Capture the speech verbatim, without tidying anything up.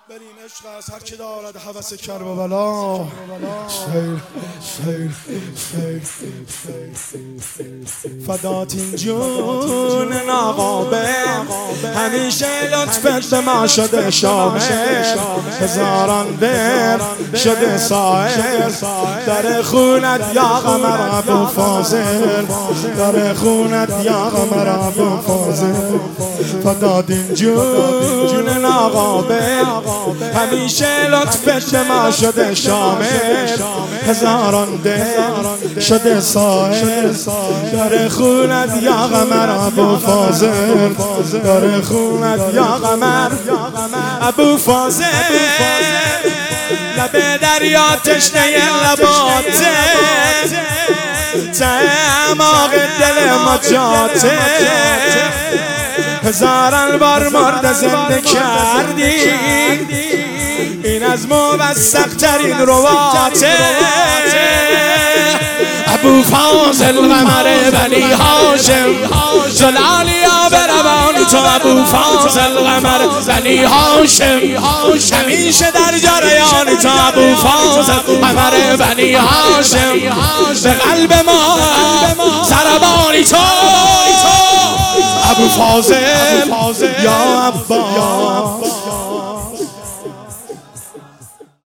بریم عشق از هر که دارد هوس کرب و بلا. خیر خیر خیر فدات این جون ناقابه، همیشه لطفت به ما شده شامل، هزاران بر شده سائر در خونت یا قمر ابو فاضل، در خونت یا قمر ابو فاضل. فدات این جون ناقابه، همیشه لطفت به ما شده شامل، هزاران دل شده سائل در خونت یا قمر ابو فاضل، در خونت یا قمر ابو فاضل. لب دریا تشنه لباته، تعماق دل ما جاته، هزاران بار مرد زنده کردی، این از موثق ترین رواته. ابو فاضل قمر بنی هاشم، جلالیا بروان تو ابو فاضل قمر بنی هاشم، همیشه در جریان تو ابو فاضل قمر بنی هاشم، به قلب ما ضربانی تو ابو فاضل یا عباس.